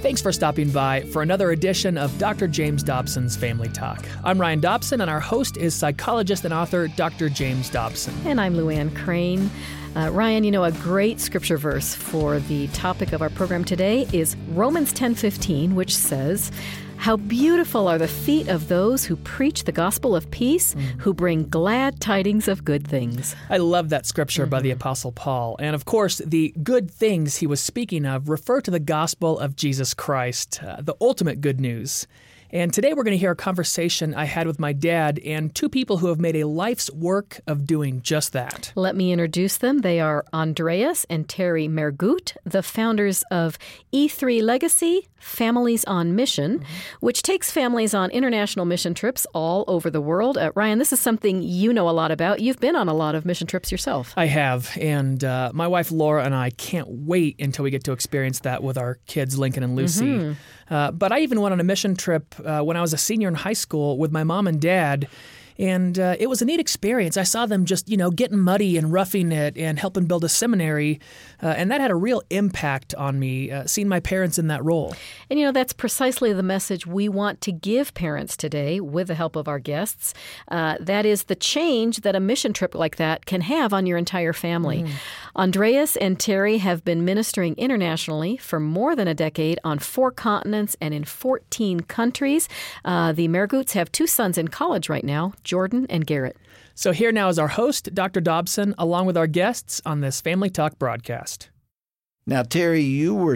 Thanks for stopping by for another edition of Dr. James Dobson's Family Talk. I'm Ryan Dobson, and our host is psychologist and author Dr. James Dobson. And I'm Luann Crane. Ryan, a great scripture verse for the topic of our program today is Romans 10:15, which says, "How beautiful are the feet of those who preach the gospel of peace, who bring glad tidings of good things." I love that scripture by the Apostle Paul. And of course, the good things he was speaking of refer to the gospel of Jesus Christ, the ultimate good news. And today we're going to hear a conversation I had with my dad and two people who have made a life's work of doing just that. Let me introduce them. They are Andreas and Terry Mergut, the founders of E3 Legacy, Families on Mission, which takes families on international mission trips all over the world. Ryan, this is something you know a lot about. You've been on a lot of mission trips yourself. I have, and my wife Laura and I can't wait until we get to experience that with our kids, Lincoln and Lucy. But I even went on a mission trip when I was a senior in high school with my mom and dad, and it was a neat experience. I saw them just, getting muddy and roughing it and helping build a seminary, and that had a real impact on me, seeing my parents in that role. And, that's precisely the message we want to give parents today with the help of our guests. That is the change that a mission trip like that can have on your entire family. Andreas and Terry have been ministering internationally for more than a decade on 4 continents and in 14 countries. The Merguts have 2 sons in college right now, Jordan and Garrett. So here now is our host, Dr. Dobson, along with our guests on this Family Talk broadcast. Now, Terry, you were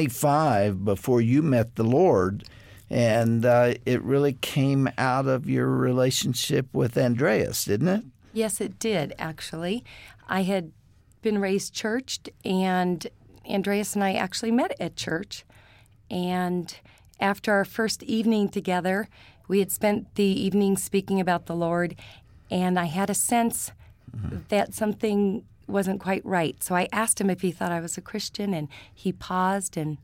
25 before you met the Lord, and it really came out of your relationship with Andreas, didn't it? Yes, it did, actually. I had been raised churched, and Andreas and I actually met at church. And after our first evening together, we had spent the evening speaking about the Lord, and I had a sense that something wasn't quite right. So I asked him if he thought I was a Christian, and he paused and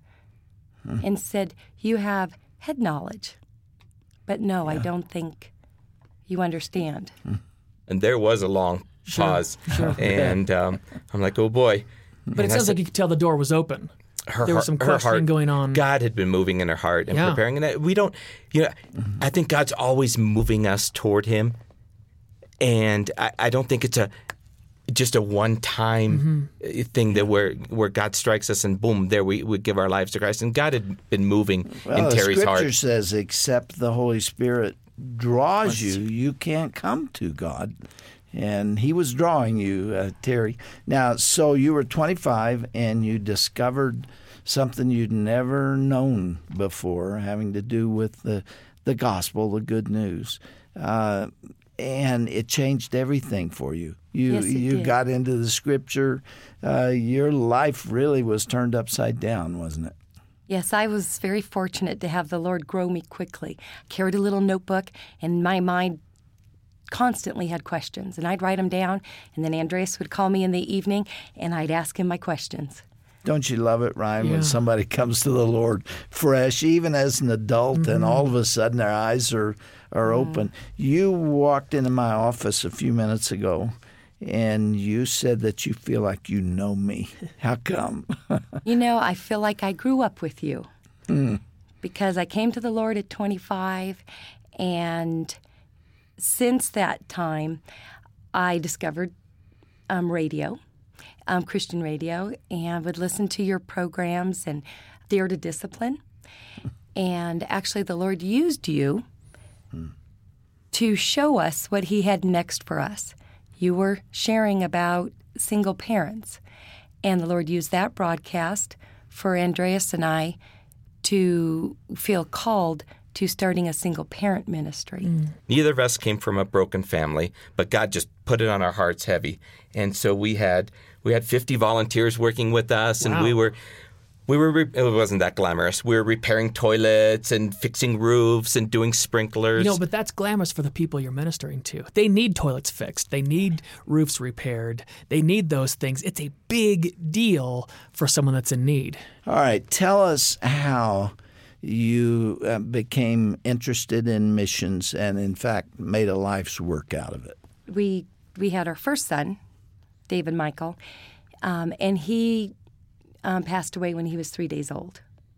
said, "You have head knowledge, but no, I don't think you understand." And there was a long pause, and I'm like, "Oh boy!" But it sounds like you could tell the door was open. There was some questioning going on. God had been moving in her heart and preparing. And we don't, I think God's always moving us toward Him, and I don't think it's just a one-time thing that where God strikes us and boom, there we give our lives to Christ. And God had been moving in Terry's heart. The Scripture says, except the Holy Spirit draws you, you can't come to God. And He was drawing you, Terry. Now, so you were 25 and you discovered something you'd never known before, having to do with the gospel, the good news. And it changed everything for you. You got into the Scripture. Your life really was turned upside down, wasn't it? Yes, I was very fortunate to have the Lord grow me quickly. I carried a little notebook, and my mind constantly had questions, and I'd write them down, and then Andreas would call me in the evening, and I'd ask him my questions. Don't you love it, Ryan, when somebody comes to the Lord fresh, even as an adult, and all of a sudden their eyes are open? You walked into my office a few minutes ago, and you said that you feel like you know me. How come? I feel like I grew up with you because I came to the Lord at 25, and since that time, I discovered radio, Christian radio, and would listen to your programs and Dare to Discipline. And actually, the Lord used you to show us what He had next for us. You were sharing about single parents, and the Lord used that broadcast for Andreas and I to feel called to starting a single-parent ministry. Neither of us came from a broken family, but God just put it on our hearts heavy. And so we had 50 volunteers working with us, and we were it wasn't that glamorous. We were repairing toilets and fixing roofs and doing sprinklers. But that's glamorous for the people you're ministering to. They need toilets fixed. They need roofs repaired. They need those things. It's a big deal for someone that's in need. All right, tell us how you became interested in missions and, in fact, made a life's work out of it. We had our first son, David Michael, and he passed away when he was 3 days old.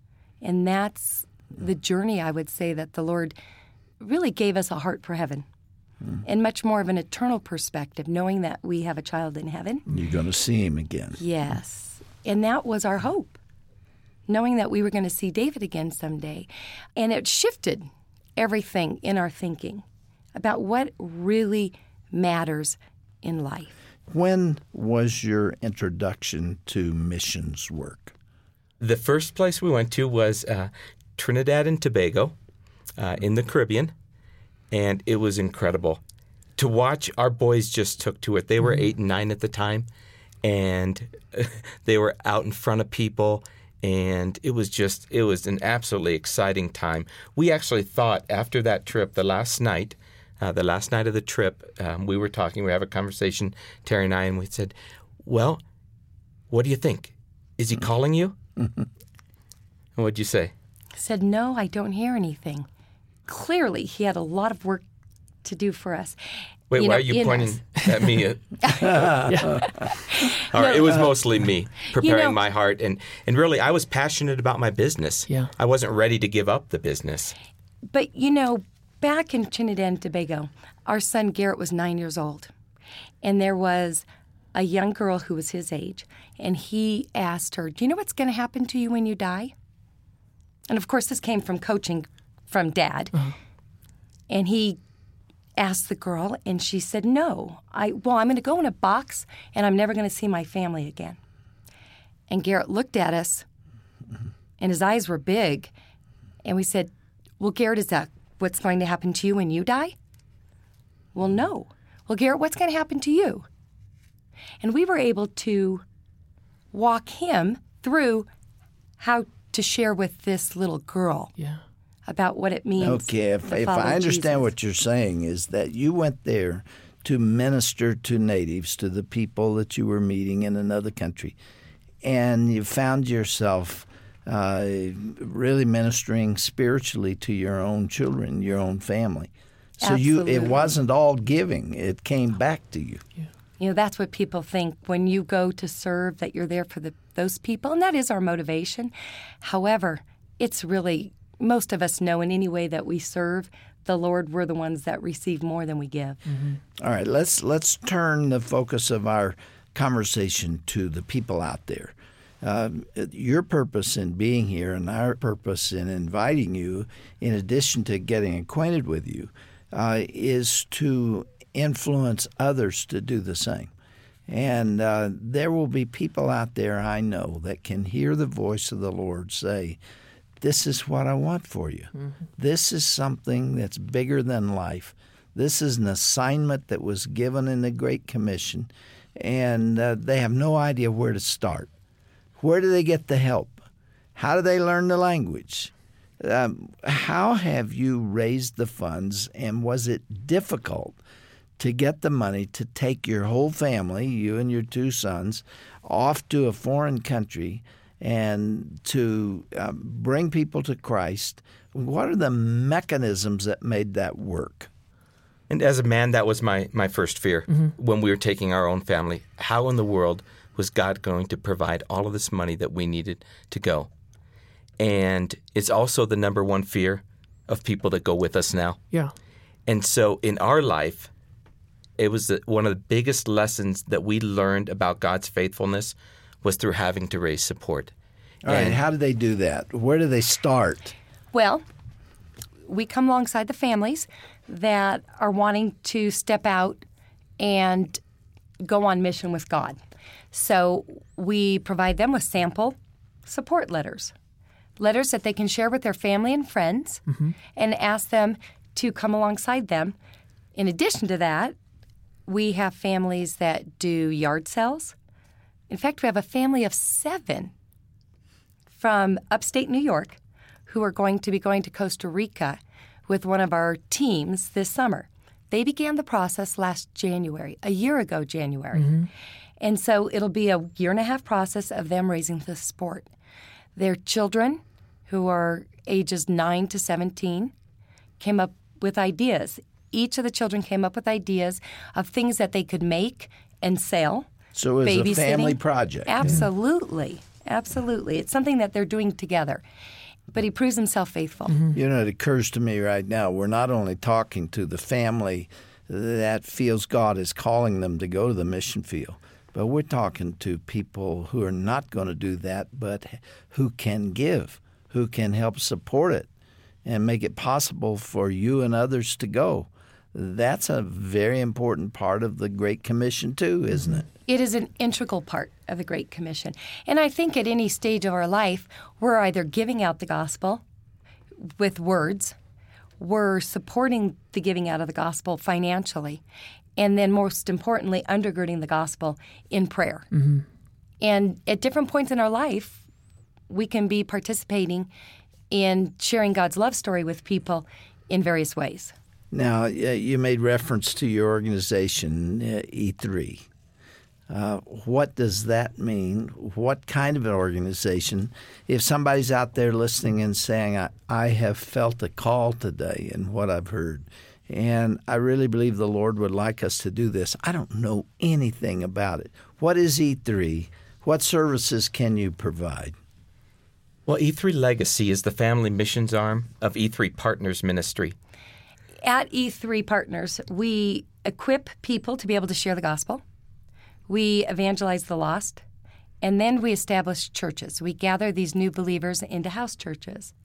And that's the journey, I would say, that the Lord really gave us a heart for heaven. And much more of an eternal perspective, knowing that we have a child in heaven. You're going to see him again. Yes. And that was our hope, knowing that we were going to see David again someday. And it shifted everything in our thinking about what really matters in life. When was your introduction to missions work? The first place we went to was Trinidad and Tobago in the Caribbean. And it was incredible to watch. Our boys just took to it. They were 8 and 9 at the time, and they were out in front of people, and it was an absolutely exciting time. We actually thought after that trip, the last night of the trip, we were having a conversation, Terry and I, and we said, well, what do you think? Is he calling you? And what'd you say? I said, no, I don't hear anything. Clearly, he had a lot of work to do for us. Wait, why are you pointing at me? All right, it was mostly me preparing my heart. And really, I was passionate about my business. Yeah. I wasn't ready to give up the business. But, back in Trinidad and Tobago, our son Garrett was 9 years old. And there was a young girl who was his age. And he asked her, do you know what's going to happen to you when you die? And, of course, this came from coaching from Dad. Uh-huh. And he asked the girl, and she said, no. I'm going to go in a box, and I'm never going to see my family again. And Garrett looked at us, and his eyes were big. And we said, well, Garrett, is that what's going to happen to you when you die? Well, no. Well, Garrett, what's going to happen to you? And we were able to walk him through how to share with this little girl. Yeah. About what it means. Okay, if I understand Jesus. What you're saying is that you went there to minister to natives, to the people that you were meeting in another country, and you found yourself really ministering spiritually to your own children, your own family. So Absolutely. It wasn't all giving; it came back to you. Yeah. That's what people think when you go to serve, that you're there for those people, and that is our motivation. However, it's really, most of us know in any way that we serve the Lord, we're the ones that receive more than we give. Mm-hmm. All right, let's turn the focus of our conversation to the people out there. Your purpose in being here and our purpose in inviting you, in addition to getting acquainted with you, is to influence others to do the same. And there will be people out there, I know, that can hear the voice of the Lord say, this is what I want for you. Mm-hmm. This is something that's bigger than life. This is an assignment that was given in the Great Commission, and they have no idea where to start. Where do they get the help? How do they learn the language? How have you raised the funds, and was it difficult to get the money to take your whole family, you and your 2 sons, off to a foreign country and to bring people to Christ? What are the mechanisms that made that work? And as a man, that was my first fear when we were taking our own family. How in the world was God going to provide all of this money that we needed to go? And it's also the number one fear of people that go with us now. Yeah. And so in our life, it was one of the biggest lessons that we learned about God's faithfulness was through having to raise support. All right, how do they do that? Where do they start? Well, we come alongside the families that are wanting to step out and go on mission with God. So we provide them with sample support letters that they can share with their family and friends, and ask them to come alongside them. In addition to that, we have families that do yard sales. In fact, we have a family of 7 from upstate New York who are going to be going to Costa Rica with one of our teams this summer. They began the process last January, a year ago January. And so it'll be a 1.5-year process of them raising the support. Their children, who are ages 9 to 17, came up with ideas. Each of the children came up with ideas of things that they could make and sell. So it was a family project. Absolutely. Absolutely. It's something that they're doing together. but he proves himself faithful. You know, it occurs to me right now, we're not only talking to the family that feels God is calling them to go to the mission field, but we're talking to people who are not going to do that, but who can give, who can help support it and make it possible for you and others to go. That's a very important part of the Great Commission too, isn't it? It is an integral part of the Great Commission. And I think at any stage of our life, we're either giving out the gospel with words, we're supporting the giving out of the gospel financially, and then most importantly, undergirding the gospel in prayer. And at different points in our life, we can be participating in sharing God's love story with people in various ways. Now, you made reference to your organization, E3. What does that mean? What kind of an organization? If somebody's out there listening and saying, I have felt a call today in what I've heard, and I really believe the Lord would like us to do this. I don't know anything about it. What is E3? What services can you provide? Well, E3 Legacy is the family missions arm of E3 Partners Ministry. At E3 Partners, we equip people to be able to share the gospel. We evangelize the lost, and then we establish churches. We gather these new believers into house churches.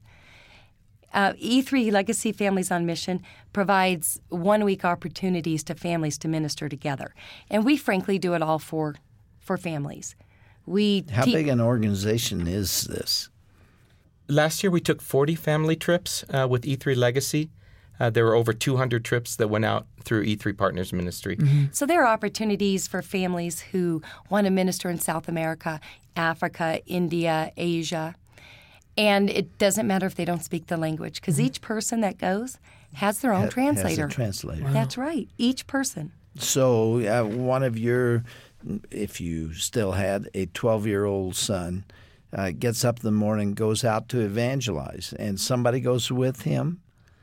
E3 Legacy Families on Mission provides one-week opportunities to families to minister together. And we frankly do it all for families. How big an organization is this? Last year we took 40 family trips with E3 Legacy. There were over 200 trips that went out through E3 Partners Ministry. So there are opportunities for families who want to minister in South America, Africa, India, Asia. And it doesn't matter if they don't speak the language, because each person that goes has their own translator. Has a translator. Wow. That's right, each person. So one of your, if you still had a 12-year-old son, gets up in the morning, goes out to evangelize, and somebody goes with him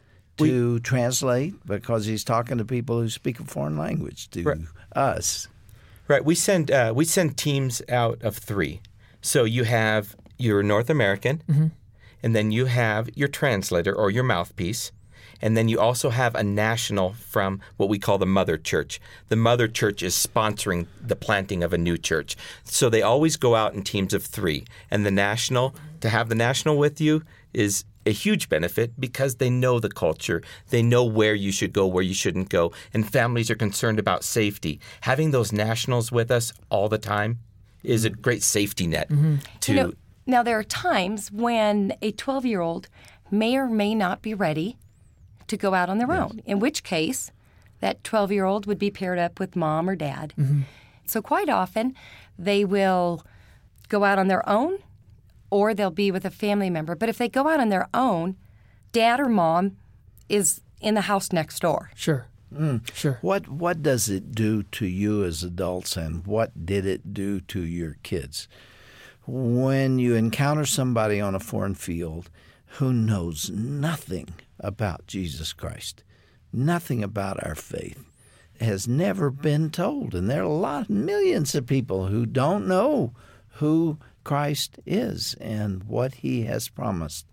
to translate because he's talking to people who speak a foreign language to us. Right. We send teams out of 3. So you have your North American, and then you have your translator or your mouthpiece, and then you also have a national from what we call the mother church. The mother church is sponsoring the planting of a new church. So they always go out in teams of 3. And to have the national with you is a huge benefit because they know the culture. They know where you should go, where you shouldn't go, and families are concerned about safety. Having those nationals with us all the time is a great safety net. Now, there are times when a 12-year-old may or may not be ready to go out on their own, in which case that 12-year-old would be paired up with mom or dad. So quite often they will go out on their own or they'll be with a family member. But if they go out on their own, dad or mom is in the house next door. Sure. Sure. What does it do to you as adults, and what did it do to your kids? When you encounter somebody on a foreign field who knows nothing about Jesus Christ, nothing about our faith, has never been told, and there are millions of people who don't know who Christ is and what he has promised.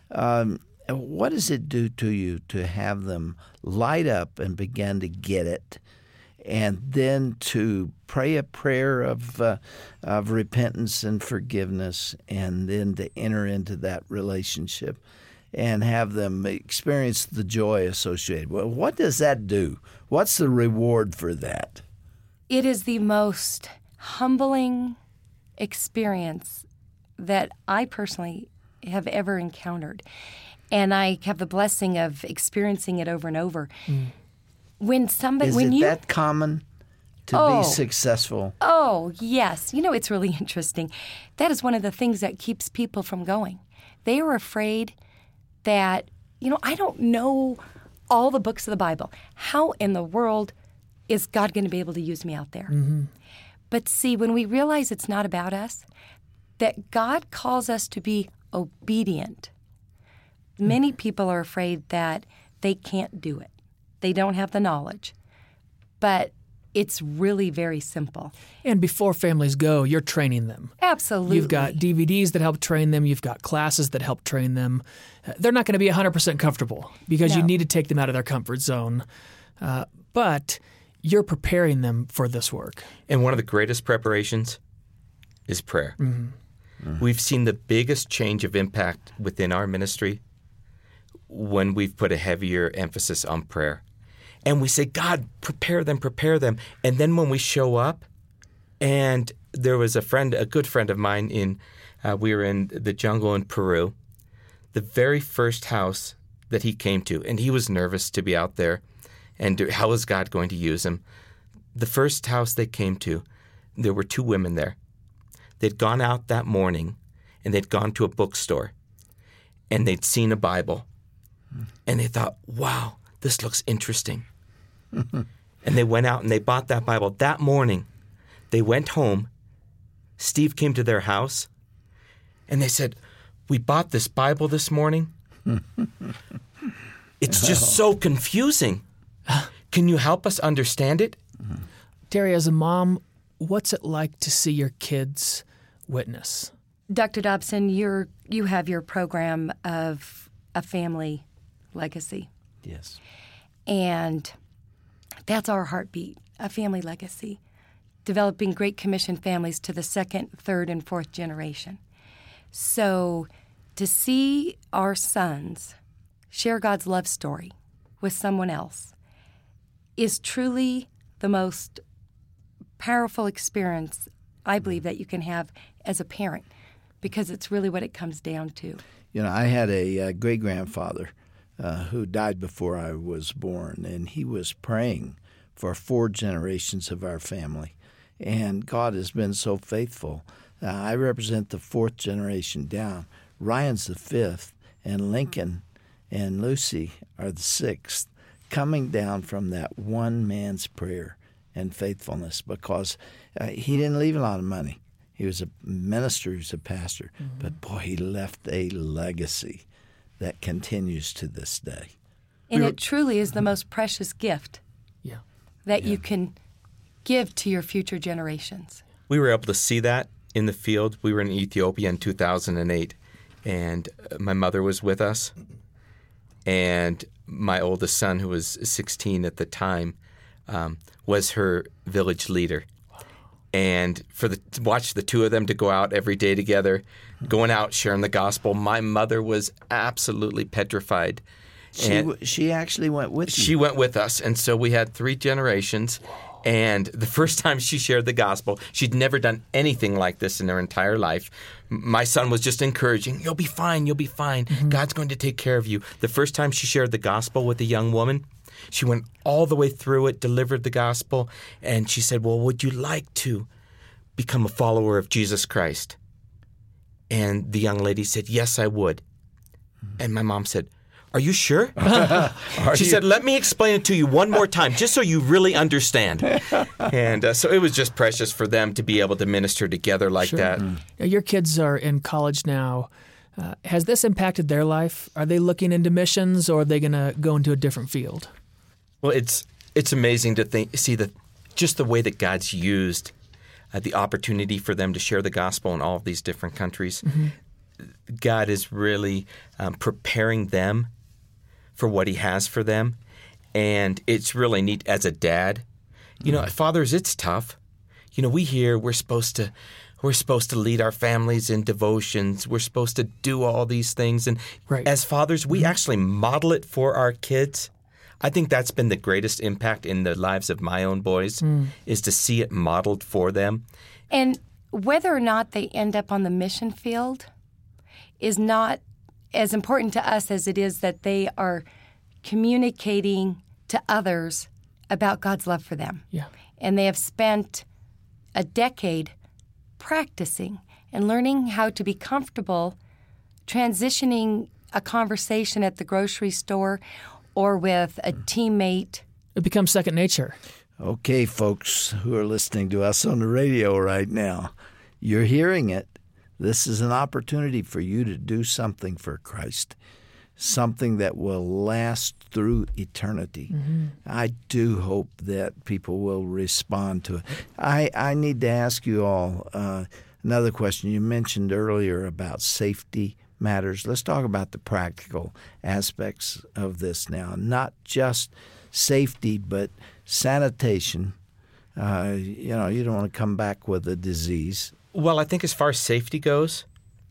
What does it do to you to have them light up and begin to get it, and then to pray a prayer of repentance and forgiveness, and then to enter into that relationship and have them experience the joy associated? Well, what does that do? What's the reward for that? It is the most humbling experience that I personally have ever encountered. And I have the blessing of experiencing it over and over. When somebody, Is it that common to be successful? Oh, yes. You know, it's really interesting. That is one of the things that keeps people from going. They are afraid that, I don't know all the books of the Bible. How in the world is God going to be able to use me out there? But see, when we realize it's not about us, that God calls us to be obedient, many people are afraid that they can't do it. They don't have the knowledge. But it's really very simple. And before families go, you're training them. Absolutely. You've got DVDs that help train them. You've got classes that help train them. They're not going to be 100% comfortable because you need to take them out of their comfort zone. But you're preparing them for this work. And one of the greatest preparations is prayer. We've seen the biggest change of impact within our ministry when we've put a heavier emphasis on prayer. And we say, God, prepare them. And then when we show up, and there was a good friend of mine we were in the jungle in Peru, the very first house that he came to, and he was nervous to be out there, and how was God going to use him? The first house they came to, there were 2 women there. They'd gone out that morning, and they'd gone to a bookstore, and they'd seen a Bible, and they thought, wow, this looks interesting. And they went out and they bought that Bible. That morning, they went home. Steve came to their house, and they said, we bought this Bible this morning. It's just so confusing. Can you help us understand it? Terry, as a mom, what's it like to see your kids witness? Dr. Dobson, you have your program of a family legacy. Yes. And that's our heartbeat, a family legacy, developing Great Commission families to the 2nd, 3rd, and 4th generation. So to see our sons share God's love story with someone else is truly the most powerful experience, I believe, that you can have as a parent, because it's really what it comes down to. You know, I had a great-grandfather who died before I was born, and he was praying for 4 generations of our family. And God has been so faithful. I represent the 4th generation down. Ryan's the 5th, and Lincoln and Lucy are the 6th, coming down from that one man's prayer and faithfulness, because he didn't leave a lot of money. He was a minister, he was a pastor, but boy, he left a legacy that continues to this day. And it truly is the most precious gift that you can give to your future generations. We were able to see that in the field. We were in Ethiopia in 2008, and my mother was with us, and my oldest son, who was 16 at the time, was her village leader. And to watch the 2 of them to go out every day together, going out, sharing the gospel, my mother was absolutely petrified. She actually went with you. She went with us. And so we had 3 generations. And the first time she shared the gospel, she'd never done anything like this in her entire life. My son was just encouraging, you'll be fine, you'll be fine. God's going to take care of you. The first time she shared the gospel with a young woman, she went all the way through it, delivered the gospel, and she said, well, would you like to become a follower of Jesus Christ? And the young lady said, yes, I would. And my mom said, are you sure? She said, let me explain it to you one more time, just so you really understand. And so it was just precious for them to be able to minister together like that. Your kids are in college now. Has this impacted their life? Are they looking into missions, or are they going to go into a different field? Well, it's amazing to see just the way that God's used the opportunity for them to share the gospel in all of these different countries. God is really preparing them for what He has for them, and it's really neat as a dad. You know, fathers, it's tough. You know, we hear we're supposed to lead our families in devotions. We're supposed to do all these things, and as fathers, we actually model it for our kids. I think that's been the greatest impact in the lives of my own boys, is to see it modeled for them. And whether or not they end up on the mission field is not as important to us as it is that they are communicating to others about God's love for them. Yeah. And they have spent a decade practicing and learning how to be comfortable transitioning a conversation at the grocery store or with a teammate. It becomes second nature. Okay, folks who are listening to us on the radio right now, you're hearing it. This is an opportunity for you to do something for Christ. something that will last through eternity. I do hope that people will respond to it. I need to ask you all another question. You mentioned earlier about safety matters. Let's talk about the practical aspects of this now. Not just safety, but sanitation. You don't want to come back with a disease. Well, I think as far as safety goes,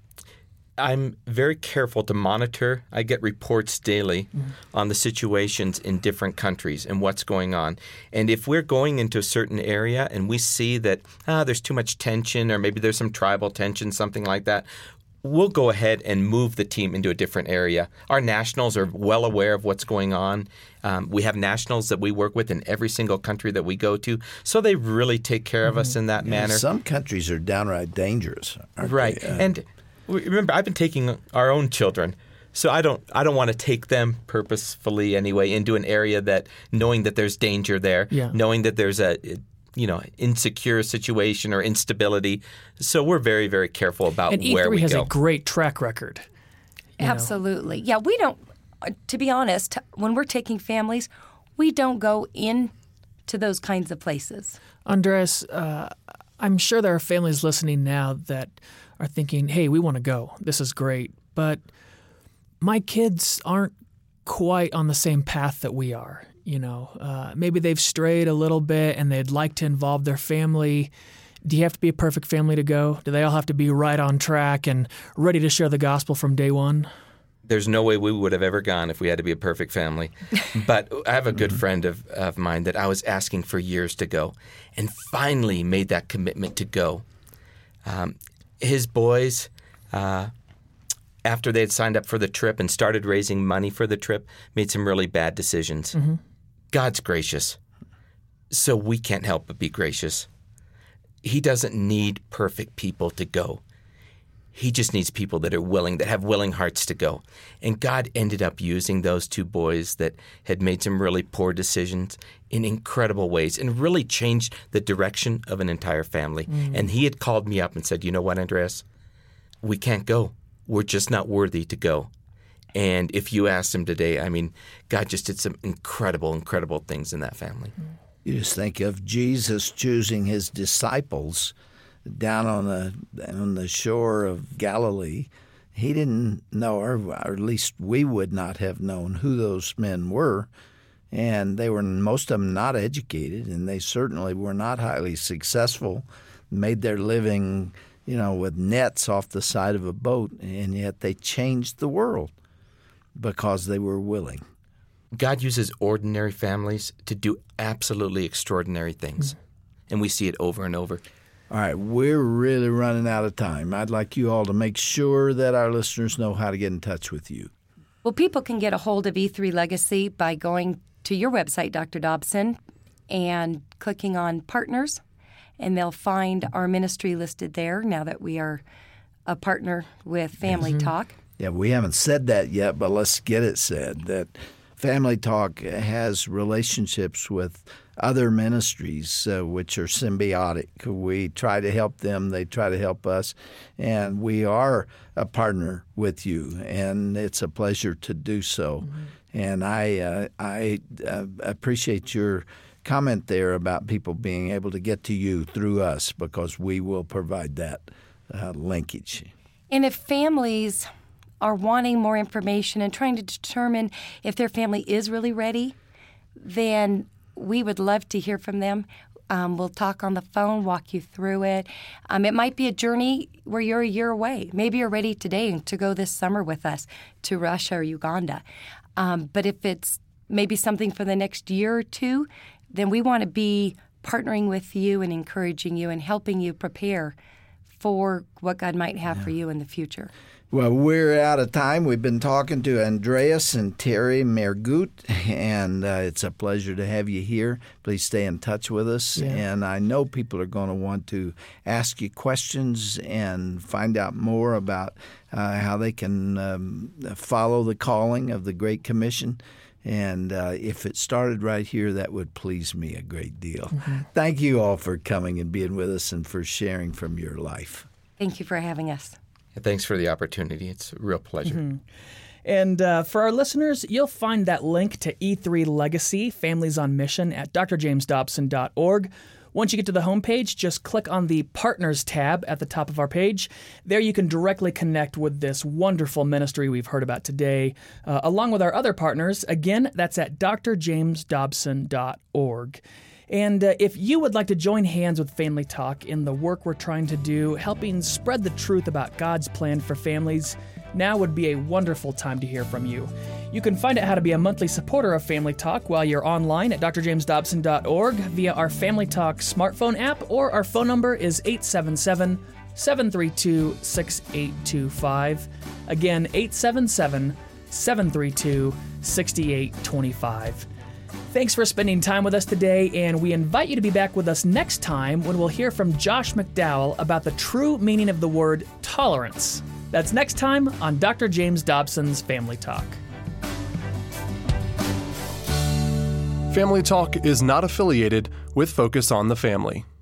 I'm very careful to monitor. I get reports daily on the situations in different countries and what's going on. And if we're going into a certain area and we see that there's too much tension, or maybe there's some tribal tension, something like that, we'll go ahead and move the team into a different area. Our nationals are well aware of what's going on. We have nationals that we work with in every single country that we go to, so they really take care of us in that manner. Some countries are downright dangerous, aren't right. they? And remember, I've been taking our own children, so I don't want to take them purposefully anyway into an area that, knowing that there's danger there, knowing that there's a insecure situation or instability. So we're very, very careful about where we go. And E3 has a great track record. Absolutely. Yeah, we don't, to be honest, when we're taking families, we don't go into those kinds of places. Andreas, I'm sure there are families listening now that are thinking, hey, we want to go. This is great. But my kids aren't quite on the same path that we are. Maybe they've strayed a little bit and they'd like to involve their family. Do you have to be a perfect family to go? Do they all have to be right on track and ready to share the gospel from day one? There's no way we would have ever gone if we had to be a perfect family. But I have a good friend of mine that I was asking for years to go, and finally made that commitment to go. His boys, after they had signed up for the trip and started raising money for the trip, made some really bad decisions. God's gracious, so we can't help but be gracious. He doesn't need perfect people to go. He just needs people that are willing, that have willing hearts to go. And God ended up using those two boys that had made some really poor decisions in incredible ways and really changed the direction of an entire family. And he had called me up and said, you know what, Andreas? We can't go. We're just not worthy to go. And if you asked him today, I mean, God just did some incredible, incredible things in that family. You just think of Jesus choosing his disciples down on the shore of Galilee. He didn't know, or at least we would not have known who those men were. And they were, most of them, not educated, and they certainly were not highly successful, made their living, with nets off the side of a boat, and yet they changed the world because they were willing. God uses ordinary families to do absolutely extraordinary things, and we see it over and over. All right, we're really running out of time. I'd like you all to make sure that our listeners know how to get in touch with you. Well, people can get a hold of E3 Legacy by going to your website, Dr. Dobson, and clicking on Partners, and they'll find our ministry listed there now that we are a partner with Family Talk. Yeah, we haven't said that yet, but let's get it said, that Family Talk has relationships with other ministries which are symbiotic. We try to help them, they try to help us, and we are a partner with you, and it's a pleasure to do so. And I appreciate your comment there about people being able to get to you through us, because we will provide that linkage. And if families are wanting more information and trying to determine if their family is really ready, then we would love to hear from them. We'll talk on the phone, walk you through it. It might be a journey where you're a year away. Maybe you're ready today to go this summer with us to Russia or Uganda. But if it's maybe something for the next year or two, then we want to be partnering with you and encouraging you and helping you prepare for what God might have for you in the future. Well, we're out of time. We've been talking to Andreas and Terry Mergut, and it's a pleasure to have you here. Please stay in touch with us. Yeah. And I know people are going to want to ask you questions and find out more about how they can follow the calling of the Great Commission. And if it started right here, that would please me a great deal. Thank you all for coming and being with us and for sharing from your life. Thank you for having us. Thanks for the opportunity. It's a real pleasure. And for our listeners, you'll find that link to E3 Legacy, Families on Mission, at drjamesdobson.org. Once you get to the homepage, just click on the Partners tab at the top of our page. There you can directly connect with this wonderful ministry we've heard about today, along with our other partners. Again, that's at drjamesdobson.org. And if you would like to join hands with Family Talk in the work we're trying to do, helping spread the truth about God's plan for families, now would be a wonderful time to hear from you. You can find out how to be a monthly supporter of Family Talk while you're online at drjamesdobson.org via our Family Talk smartphone app, or our phone number is 877-732-6825. Again, 877-732-6825. Thanks for spending time with us today, and we invite you to be back with us next time when we'll hear from Josh McDowell about the true meaning of the word tolerance. That's next time on Dr. James Dobson's Family Talk. Family Talk is not affiliated with Focus on the Family.